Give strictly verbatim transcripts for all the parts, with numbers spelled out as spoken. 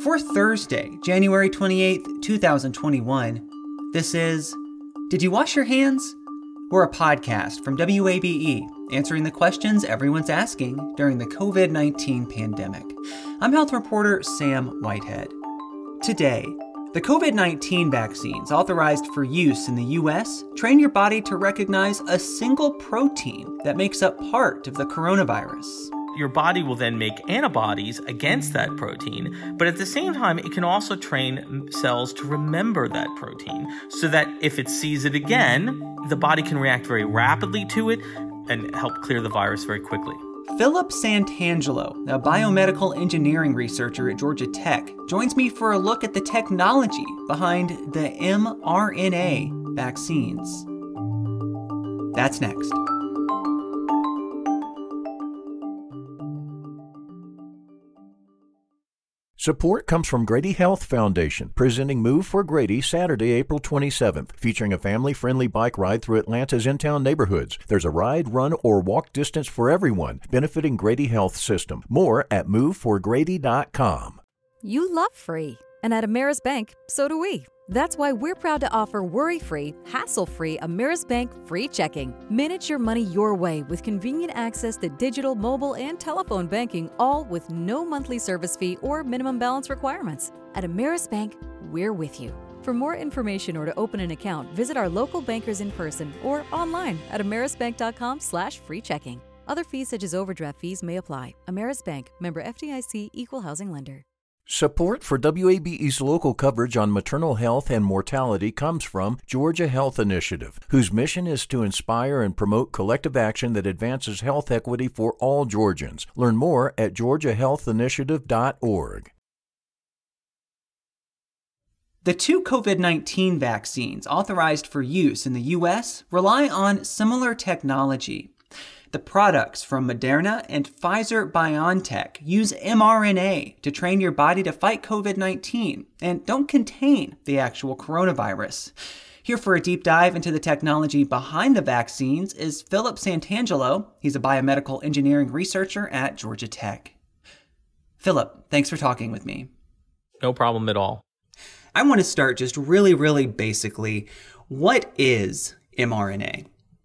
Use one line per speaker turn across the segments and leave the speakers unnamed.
For Thursday, January twenty-eighth, twenty twenty-one, this is Did You Wash Your Hands? We're a podcast from W A B E, answering the questions everyone's asking during the covid nineteen pandemic. I'm health reporter Sam Whitehead. Today, the covid nineteen vaccines authorized for use in the U S train your body to recognize a single protein that makes up part of the coronavirus.
Your body will then make antibodies against that protein, but at the same time, it can also train cells to remember that protein so that if it sees it again, the body can react very rapidly to it and help clear the virus very quickly.
Philip Santangelo, a biomedical engineering researcher at Georgia Tech, joins me for a look at the technology behind the mRNA vaccines. That's next.
Support comes from Grady Health Foundation, presenting Move for Grady Saturday, April twenty-seventh, featuring a family-friendly bike ride through Atlanta's in-town neighborhoods. There's a ride, run, or walk distance for everyone, benefiting Grady Health System. More at move for grady dot com.
You love free, and at Ameris Bank, so do we. That's why we're proud to offer worry-free, hassle-free Ameris Bank free checking. Manage your money your way with convenient access to digital, mobile, and telephone banking, all with no monthly service fee or minimum balance requirements. At Ameris Bank, we're with you. For more information or to open an account, visit our local bankers in person or online at amerisbank.com slash free checking. Other fees such as overdraft fees may apply. Ameris Bank, member F D I C, equal housing lender.
Support for W A B E's local coverage on maternal health and mortality comes from Georgia Health Initiative, whose mission is to inspire and promote collective action that advances health equity for all Georgians. Learn more at georgia health initiative dot org.
The two covid nineteen vaccines authorized for use in the U S rely on similar technology. The products from Moderna and Pfizer-BioNTech use mRNA to train your body to fight covid nineteen and don't contain the actual coronavirus. Here for a deep dive into the technology behind the vaccines is Philip Santangelo. He's a biomedical engineering researcher at Georgia Tech. Philip, thanks for talking with me.
No problem at all.
I want to start just really, really basically. What is mRNA?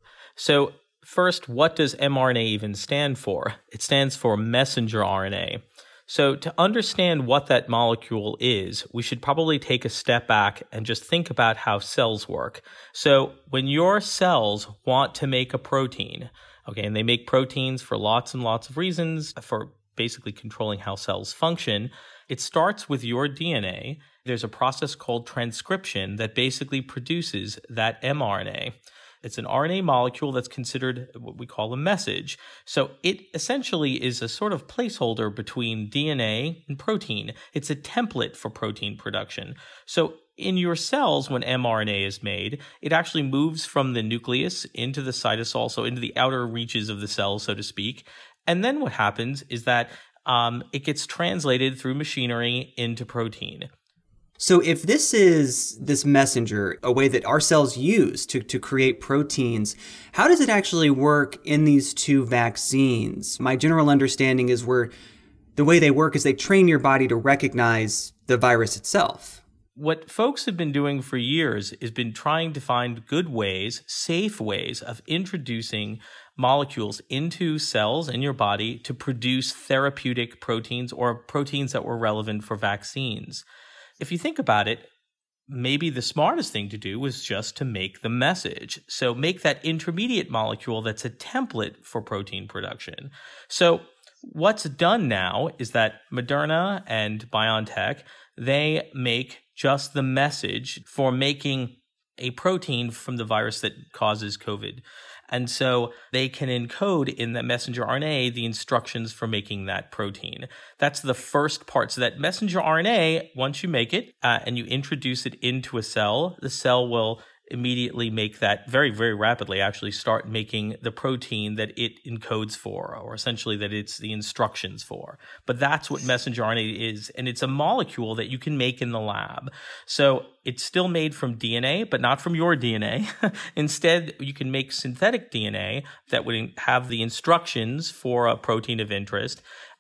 So, first, what does mRNA even stand for? It stands for messenger R N A. So to understand what that molecule is, we should probably take a step back and just think about how cells work. So when your cells want to make a protein, okay, and they make proteins for lots and lots of reasons, for basically controlling how cells function, it starts with your D N A. There's a process called transcription that basically produces that mRNA. It's an R N A molecule that's considered what we call a message. So it essentially is a sort of placeholder between D N A and protein. It's a template for protein production. So in your cells, when mRNA is made, it actually moves from the nucleus into the cytosol, so into the outer reaches of the cell, so to speak. And then what happens is that um, it gets translated through machinery into protein.
So if this is this messenger, a way that our cells use to, to create proteins, how does it actually work in these two vaccines? My general understanding is where the way they work is they train your body to recognize the virus itself.
What folks have been doing for years is been trying to find good ways, safe ways of introducing molecules into cells in your body to produce therapeutic proteins or proteins that were relevant for vaccines. If you think about it, maybe the smartest thing to do was just to make the message. So make that intermediate molecule that's a template for protein production. So what's done now is that Moderna and BioNTech, they make just the message for making a protein from the virus that causes COVID. And so they can encode in the messenger R N A the instructions for making that protein. That's the first part. So that messenger R N A, once you make it uh, and you introduce it into a cell, the cell will immediately make that very, very rapidly actually start making the protein that it encodes for, or essentially that it's the instructions for. But that's what messenger R N A is. And it's a molecule that you can make in the lab. So it's still made from D N A, but not from your D N A. Instead, you can make synthetic D N A that would have the instructions for a protein of interest.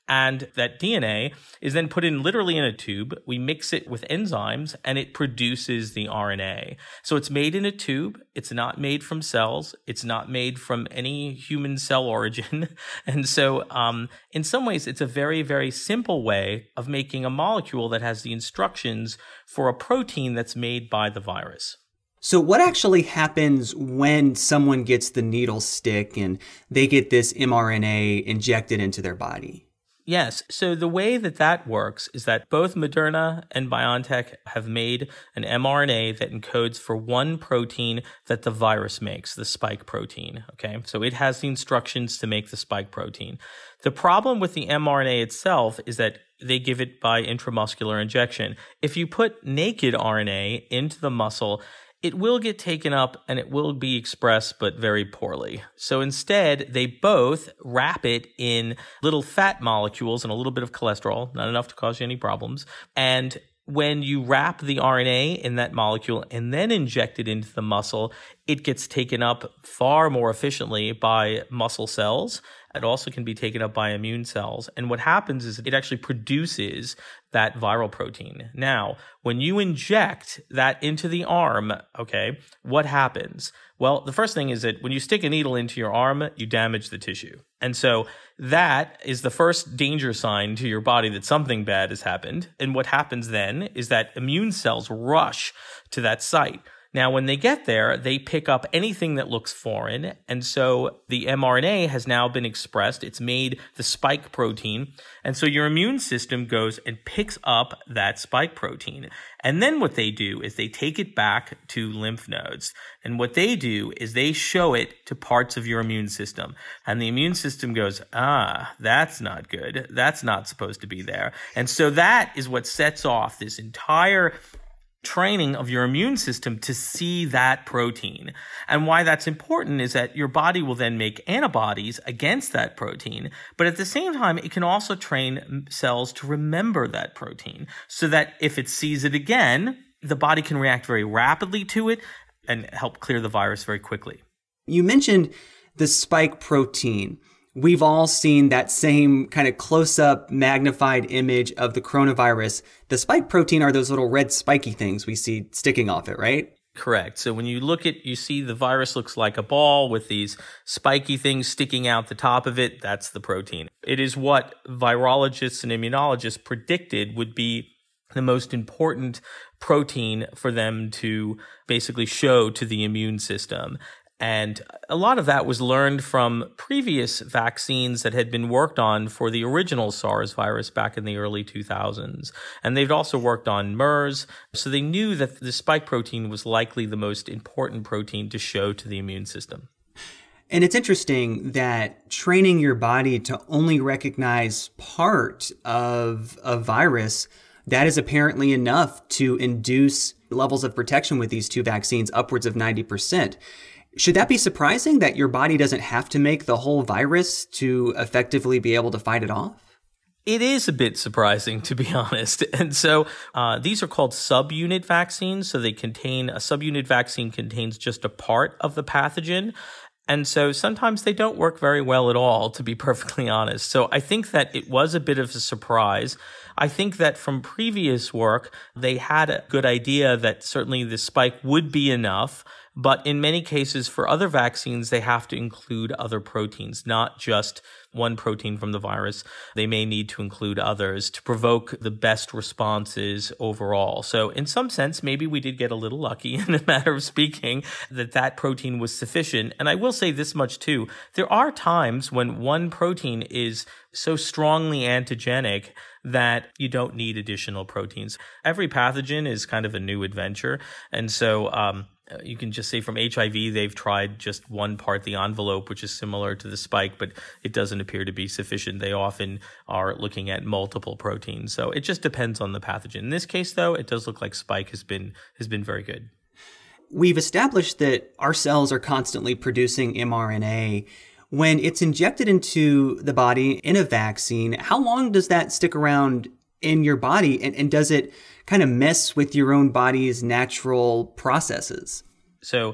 And that D N A is then put in literally in a tube. We mix it with enzymes and it produces the R N A. So it's made in a tube. It's not made from cells. It's not made from any human cell origin. And so um, in some ways, it's a very, very simple way of making a molecule that has the instructions for a protein that's made by the virus.
So what actually happens when someone gets the needle stick and they get this mRNA injected into their body?
Yes. So the way that that works is that both Moderna and BioNTech have made an mRNA that encodes for one protein that the virus makes, the spike protein. Okay. So it has the instructions to make the spike protein. The problem with the mRNA itself is that they give it by intramuscular injection. If you put naked R N A into the muscle, it will get taken up and it will be expressed, but very poorly. So instead, they both wrap it in little fat molecules and a little bit of cholesterol, not enough to cause you any problems. And when you wrap the R N A in that molecule and then inject it into the muscle, it gets taken up far more efficiently by muscle cells. It also can be taken up by immune cells. And what happens is it actually produces that viral protein. Now, when you inject that into the arm, okay, what happens? Well, the first thing is that when you stick a needle into your arm, you damage the tissue. And so that is the first danger sign to your body that something bad has happened. And what happens then is that immune cells rush to that site. Now, when they get there, they pick up anything that looks foreign. And so the mRNA has now been expressed. It's made the spike protein. And so your immune system goes and picks up that spike protein. And then what they do is they take it back to lymph nodes. And what they do is they show it to parts of your immune system. And the immune system goes, ah, that's not good. That's not supposed to be there. And so that is what sets off this entire training of your immune system to see that protein. And why that's important is that your body will then make antibodies against that protein, but at the same time, it can also train cells to remember that protein so that if it sees it again, the body can react very rapidly to it and help clear the virus very quickly.
You mentioned the spike protein. We've all seen that same kind of close-up magnified image of the coronavirus. The spike protein are those little red spiky things we see sticking off it, right?
Correct. So when you look at, you see the virus looks like a ball with these spiky things sticking out the top of it. That's the protein. It is what virologists and immunologists predicted would be the most important protein for them to basically show to the immune system. And a lot of that was learned from previous vaccines that had been worked on for the original SARS virus back in the early two thousands. And they'd also worked on MERS. So they knew that the spike protein was likely the most important protein to show to the immune system.
And it's interesting that training your body to only recognize part of a virus, that is apparently enough to induce levels of protection with these two vaccines upwards of ninety percent. Should that be surprising that your body doesn't have to make the whole virus to effectively be able to fight it off?
It is a bit surprising, to be honest. And so uh, these are called subunit vaccines. So they contain, a subunit vaccine contains just a part of the pathogen. And so sometimes they don't work very well at all, to be perfectly honest. So I think that it was a bit of a surprise. I think that from previous work, they had a good idea that certainly the spike would be enough. But in many cases, for other vaccines, they have to include other proteins, not just one protein from the virus. They may need to include others to provoke the best responses overall. So in some sense, maybe we did get a little lucky in a matter of speaking that that protein was sufficient. And I will say this much too. There are times when one protein is so strongly antigenic that you don't need additional proteins. Every pathogen is kind of a new adventure. And so, um, you can just say from H I V, they've tried just one part, the envelope, which is similar to the spike, but it doesn't appear to be sufficient. They often are looking at multiple proteins. So it just depends on the pathogen. In this case, though, it does look like spike has been has been very good.
We've established that our cells are constantly producing mRNA. When it's injected into the body in a vaccine, how long does that stick around in your body? And, and does it kind of mess with your own body's natural processes?
So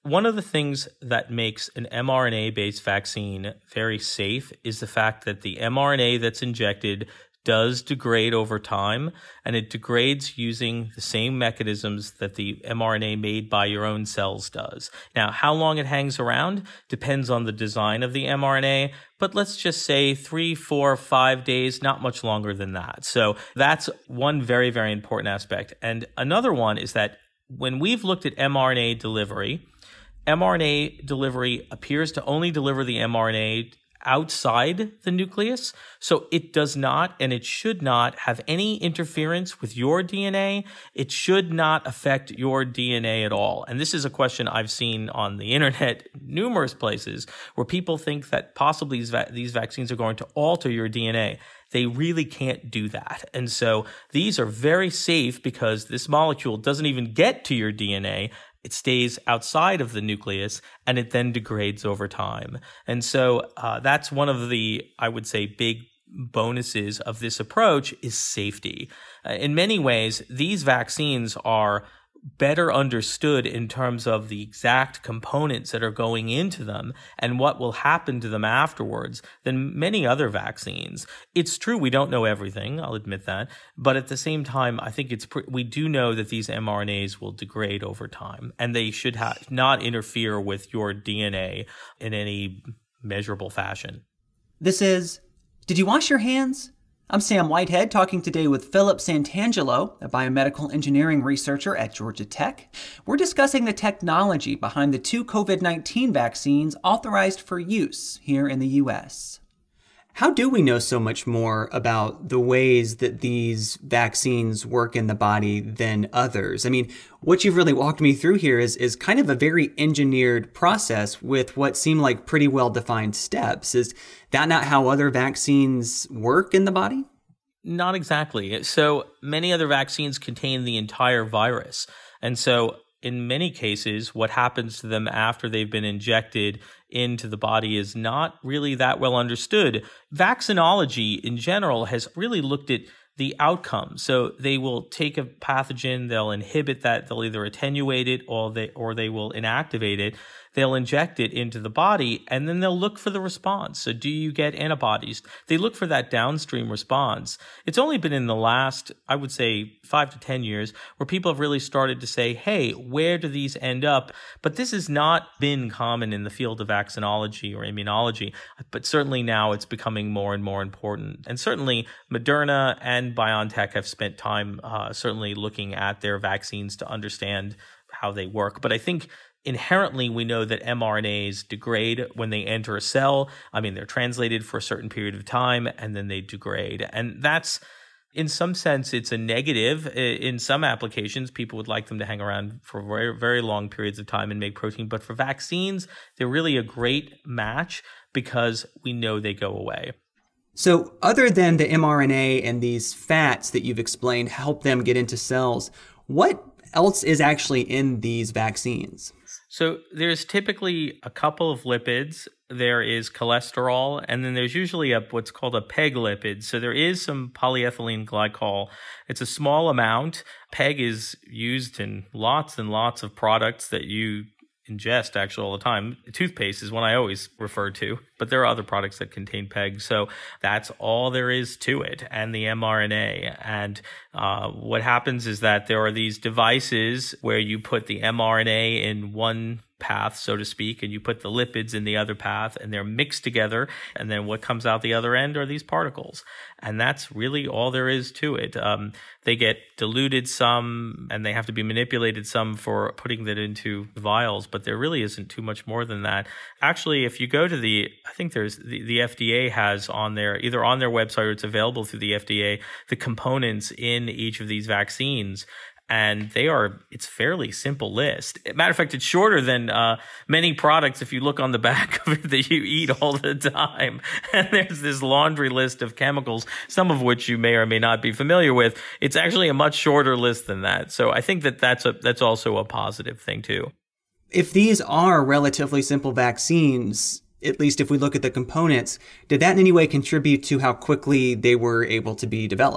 one of the things that makes an mRNA-based vaccine very safe is the fact that the mRNA that's injected does degrade over time, and it degrades using the same mechanisms that the mRNA made by your own cells does. Now, how long it hangs around depends on the design of the mRNA, but let's just say three, four, five days, not much longer than that. So that's one very, very important aspect. And another one is that when we've looked at mRNA delivery, mRNA delivery appears to only deliver the mRNA outside the nucleus. So it does not, and it should not, have any interference with your D N A. It should not affect your D N A at all. And this is a question I've seen on the internet numerous places where people think that possibly these, va- these vaccines are going to alter your D N A. They really can't do that. And so these are very safe because this molecule doesn't even get to your D N A. It stays outside of the nucleus, and it then degrades over time. And so uh, that's one of the, I would say, big bonuses of this approach is safety. Uh, in many ways, these vaccines are better understood in terms of the exact components that are going into them and what will happen to them afterwards than many other vaccines. It's true we don't know everything, I'll admit that, but at the same time, I think it's pre- we do know that these mRNAs will degrade over time, and they should ha- not interfere with your D N A in any measurable fashion.
This is Did You Wash Your Hands? I'm Sam Whitehead, talking today with Philip Santangelo, a biomedical engineering researcher at Georgia Tech. We're discussing the technology behind the two COVID nineteen vaccines authorized for use here in the U S. How do we know so much more about the ways that these vaccines work in the body than others? I mean, what you've really walked me through here is, is kind of a very engineered process with what seem like pretty well-defined steps. Is that not how other vaccines work in the body?
Not exactly. So many other vaccines contain the entire virus. And so in many cases, what happens to them after they've been injected into the body is not really that well understood. Vaccinology in general has really looked at the outcome. So they will take a pathogen, they'll inhibit that, they'll either attenuate it or they or they will inactivate it. They'll inject it into the body, and then they'll look for the response. So do you get antibodies? They look for that downstream response. It's only been in the last, I would say, five to ten years where people have really started to say, hey, where do these end up? But this has not been common in the field of vaccinology or immunology. But certainly now it's becoming more and more important. And certainly Moderna and BioNTech have spent time uh, certainly looking at their vaccines to understand how they work. But I think inherently, we know that mRNAs degrade when they enter a cell. I mean, they're translated for a certain period of time, and then they degrade. And that's, in some sense, it's a negative. In some applications, people would like them to hang around for very, very long periods of time and make protein. But for vaccines, they're really a great match because we know they go away.
So other than the mRNA and these fats that you've explained help them get into cells, what else is actually in these vaccines?
So there's typically a couple of lipids. There is cholesterol, and then there's usually a what's called a PEG lipid. So there is some polyethylene glycol. It's a small amount. PEG is used in lots and lots of products that you ingest actually all the time. Toothpaste is one I always refer to, but there are other products that contain PEG. So that's all there is to it, and the mRNA. And uh, what happens is that there are these devices where you put the mRNA in one path, so to speak, and you put the lipids in the other path, and they're mixed together, and then what comes out the other end are these particles. And that's really all there is to it. Um, they get diluted some, and they have to be manipulated some for putting that into vials, but there really isn't too much more than that. Actually, if you go to the, I think there's, the, the F D A has on their, either on their website or it's available through the F D A, the components in each of these vaccines. And they are, it's fairly simple list. Matter of fact, it's shorter than uh, many products if you look on the back of it that you eat all the time. And there's this laundry list of chemicals, some of which you may or may not be familiar with. It's actually a much shorter list than that. So I think that that's, a, that's also a positive thing too.
If these are relatively simple vaccines, at least if we look at the components, did that in any way contribute to how quickly they were able to be developed?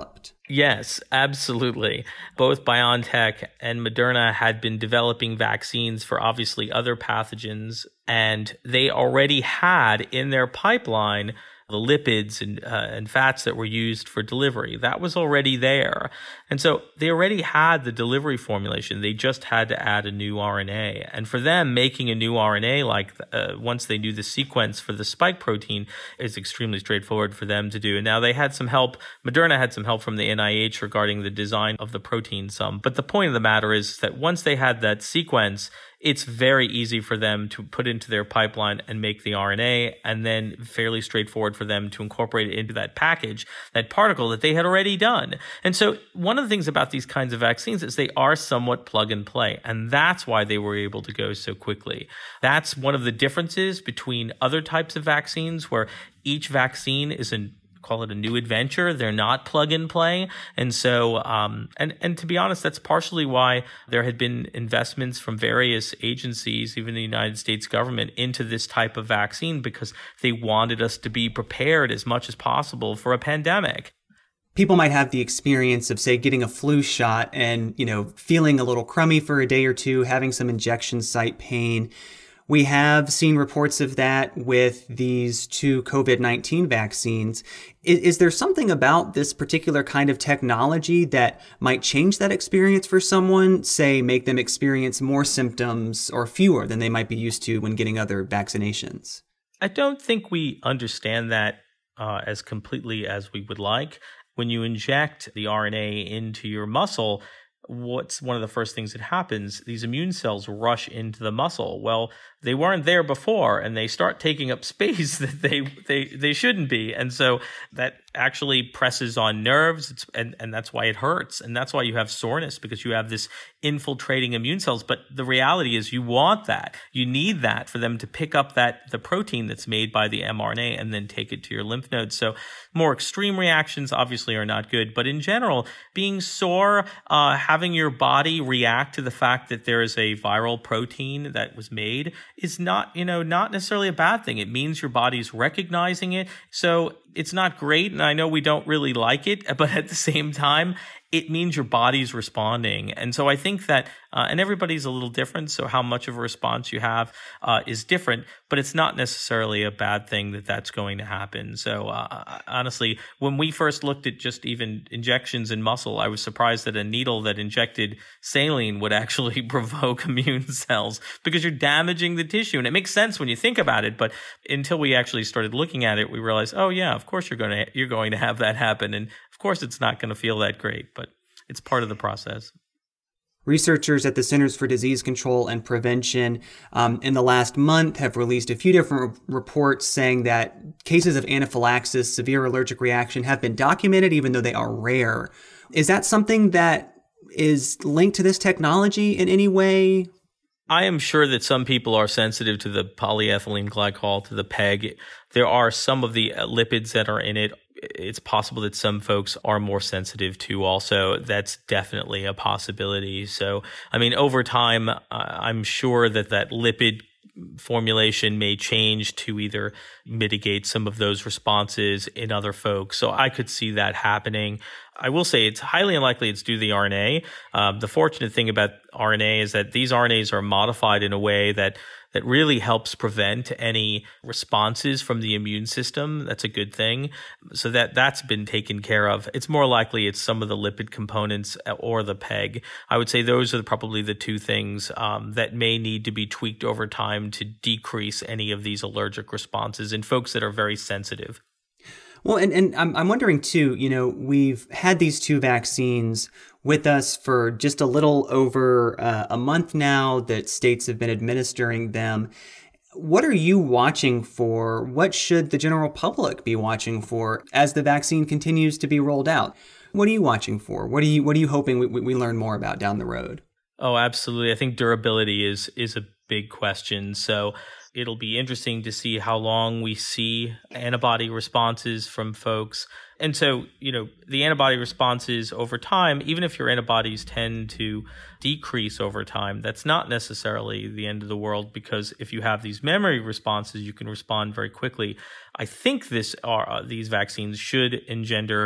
Yes, absolutely. Both BioNTech and Moderna had been developing vaccines for obviously other pathogens, and they already had in their pipeline the lipids and, uh, and fats that were used for delivery. That was already there. And so they already had the delivery formulation. They just had to add a new R N A. And for them, making a new R N A, like uh, once they knew the sequence for the spike protein, is extremely straightforward for them to do. And now they had some help. Moderna had some help from the N I H regarding the design of the protein some. But the point of the matter is that once they had that sequence, it's very easy for them to put into their pipeline and make the R N A, and then fairly straightforward for them to incorporate it into that package, that particle that they had already done. And so one of the things about these kinds of vaccines is they are somewhat plug and play, and that's why they were able to go so quickly. That's one of the differences between other types of vaccines, where each vaccine is an call it a new adventure. They're not plug and play. And so, um, and, and to be honest, that's partially why there had been investments from various agencies, even the United States government, into this type of vaccine, because they wanted us to be prepared as much as possible for a pandemic.
People might have the experience of, say, getting a flu shot and, you know, feeling a little crummy for a day or two, having some injection site pain. We have seen reports of that with these two COVID nineteen vaccines. Is, is there something about this particular kind of technology that might change that experience for someone, say make them experience more symptoms or fewer than they might be used to when getting other vaccinations?
I don't think we understand that uh, as completely as we would like. When you inject the R N A into your muscle, what's one of the first things that happens? These immune cells rush into the muscle. Well, they weren't there before, and they start taking up space that they they they shouldn't be. And so that actually presses on nerves, it's, and, and that's why it hurts. And that's why you have soreness, because you have this infiltrating immune cells. But the reality is you want that. You need that for them to pick up that the protein that's made by the mRNA and then take it to your lymph nodes. So more extreme reactions obviously are not good. But in general, being sore, uh, having your body react to the fact that there is a viral protein that was made is not, you know, not necessarily a bad thing. It means your body's recognizing it. So it's not great, and I know we don't really like it, but at the same time, it means your body's responding. And so I think that, uh, and everybody's a little different, so how much of a response you have uh, is different, but it's not necessarily a bad thing that that's going to happen. So uh, honestly, when we first looked at just even injections in muscle, I was surprised that a needle that injected saline would actually provoke immune cells, because you're damaging the tissue. And it makes sense when you think about it, but until we actually started looking at it, we realized, oh yeah, of course you're going to you're going to have that happen. And of course it's not going to feel that great, but it's part of the process.
Researchers at the Centers for Disease Control and Prevention um, in the last month have released a few different re- reports saying that cases of anaphylaxis, severe allergic reaction, have been documented, even though they are rare. Is that something that is linked to this technology in any way?
I am sure that some people are sensitive to the polyethylene glycol, to the PEG. There are some of the lipids that are in it. It's possible that some folks are more sensitive to also. That's definitely a possibility. So, I mean, over time, uh, I'm sure that that lipid formulation may change to either mitigate some of those responses in other folks. So I could see that happening. I will say it's highly unlikely it's due to the R N A. Um, the fortunate thing about R N A is that these R N As are modified in a way that that really helps prevent any responses from the immune system. That's a good thing. So that, that's been taken care of. It's more likely it's some of the lipid components or the PEG. I would say those are probably the two things um, that may need to be tweaked over time to decrease any of these allergic responses in folks that are very sensitive.
Well, and, and I'm, I'm wondering too, you know, we've had these two vaccines with us for just a little over uh, a month now that states have been administering them. What are you watching for? What should the general public be watching for as the vaccine continues to be rolled out? What are you watching for? What are you, what are you hoping we, we learn more about down the road?
Oh, absolutely. I think durability is, is a big question. So it'll be interesting to see how long we see antibody responses from folks. And so, you know, the antibody responses over time, even if your antibodies tend to decrease over time, that's not necessarily the end of the world, because if you have these memory responses, you can respond very quickly. I think this are, uh, these vaccines should engender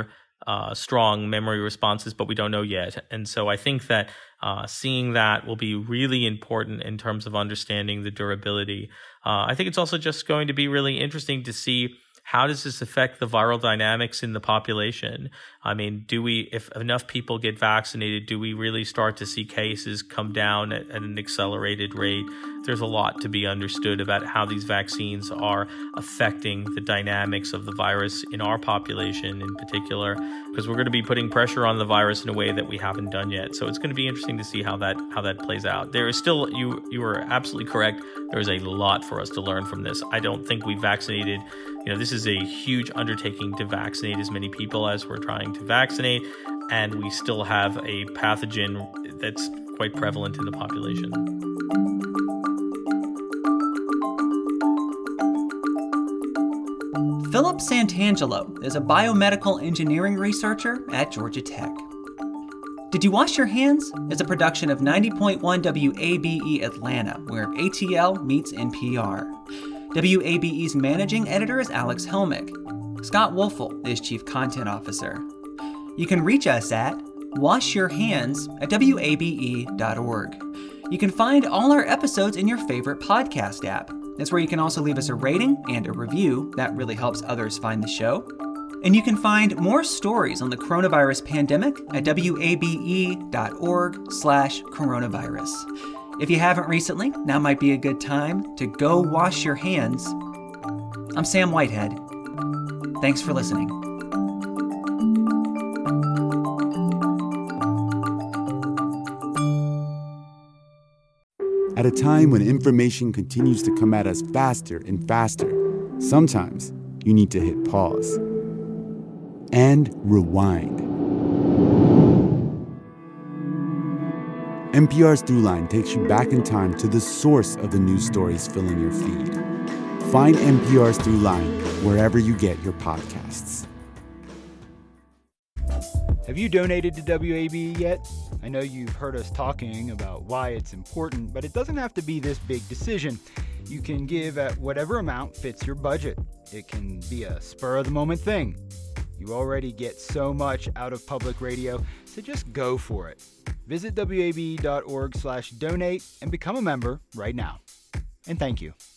uh, strong memory responses, but we don't know yet. And so I think that uh, seeing that will be really important in terms of understanding the durability. Uh, I think it's also just going to be really interesting to see how does this affect the viral dynamics in the population? I mean, do we, if enough people get vaccinated, do we really start to see cases come down at, at an accelerated rate? There's a lot to be understood about how these vaccines are affecting the dynamics of the virus in our population in particular, because we're going to be putting pressure on the virus in a way that we haven't done yet. So it's going to be interesting to see how that how that plays out. There is still, you you are absolutely correct, there is a lot for us to learn from this. I don't think we vaccinated, you know, this is a huge undertaking to vaccinate as many people as we're trying to vaccinate, and we still have a pathogen that's quite prevalent in the population.
Philip Santangelo is a biomedical engineering researcher at Georgia Tech. Did You Wash Your Hands is a production of ninety point one W A B E Atlanta, where A T L meets N P R. W A B E's managing editor is Alex Helmick. Scott Wolfel is chief content officer. You can reach us at washyourhands at W A B E dot org. You can find all our episodes in your favorite podcast app. That's where you can also leave us a rating and a review. That really helps others find the show. And you can find more stories on the coronavirus pandemic at W A B E dot org slash coronavirus. If you haven't recently, now might be a good time to go wash your hands. I'm Sam Whitehead. Thanks for listening.
At a time when information continues to come at us faster and faster, sometimes you need to hit pause and rewind. N P R's Throughline takes you back in time to the source of the news stories filling your feed. Find N P R's Throughline wherever you get your podcasts.
Have you donated to W A B E yet? I know you've heard us talking about why it's important, but it doesn't have to be this big decision. You can give at whatever amount fits your budget. It can be a spur-of-the-moment thing. You already get so much out of public radio, so just go for it. Visit W A B E dot org slash donate and become a member right now. And thank you.